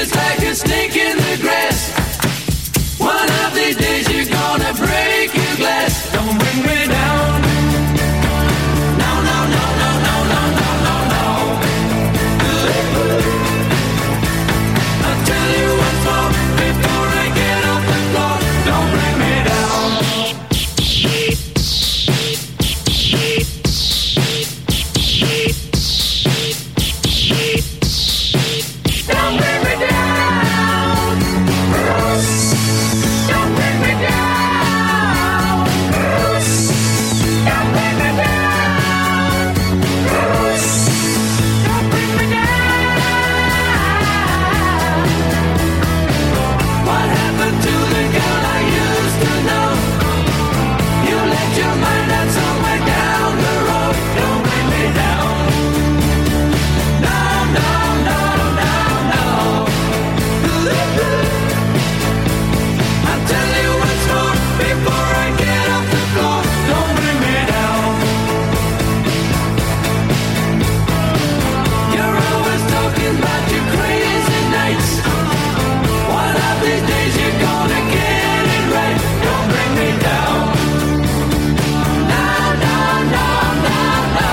just like a snake in the grass. One of these days you're gonna break your glass. Don't bring me down. No, no, no, no, no, no, no, no, no. I'll tell you what's wrong before I get off the floor. Don't bring me down. Don't bring me down. Don't bring me down. Don't bring me down. Don't bring me down. What happened to the girl I used to know? You let your mind out somewhere down the road. Don't bring me down. No, no, no, no, no. I'll tell you what's wrong before I get off the floor. Don't bring me down. You're always talking about your crazy nights. One of these days you're gonna get it right. Don't bring me down. No, no, no, no, no.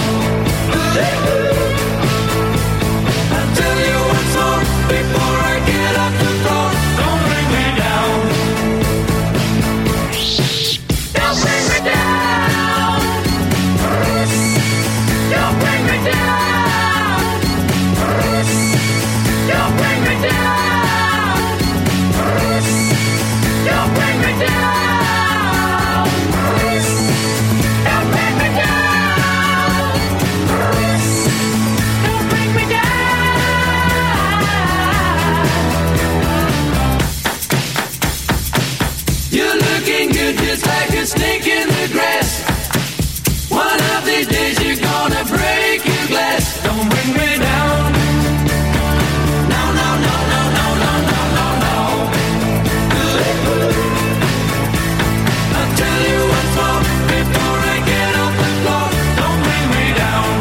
I'll tell you what's wrong before I get off the floor. Don't bring me down. Don't bring me down. Don't bring me down. Don't bring me down. Don't bring me down. Don't bring me down. Don't bring me down. You're looking good just like a snake in the grass. One of these days you're gonna break your glass. Don't bring me down. No, no, no, no, no, no, no, no, no. I'll tell you what's wrong before I get off the floor. Don't bring me down.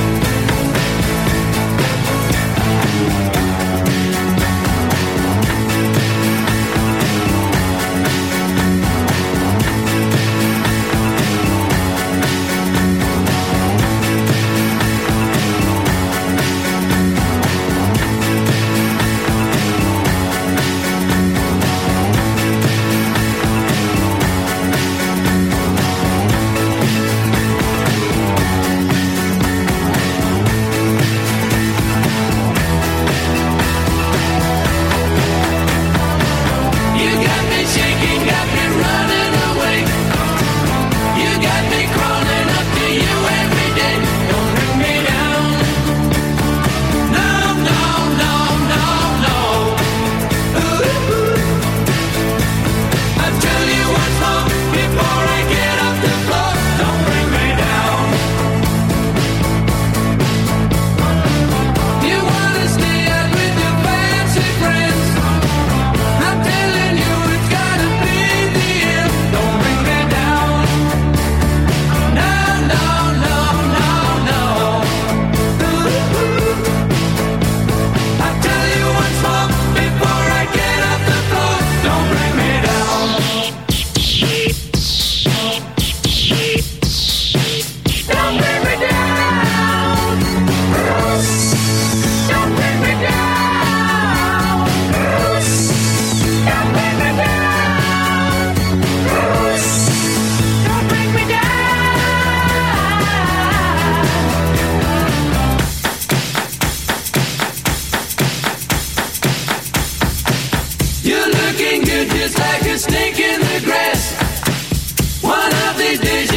You got me shaking, got me running away. You got me crawling up to you every day. Don't bring me down. No, no, no, no, no. I'll tell you what's wrong before I get off the floor. Don't bring me down. You wanna stay out with your fancy friends? I'm telling you it's gotta be the end. Don't bring me down. No, no, no, no, no. I'll tell you what's wrong before I get off the floor. Don't bring me down. Don't bring me down. Don't bring me down. Don't bring me down. Don't bring me down. You're looking good just like a snake in the grass. One of these days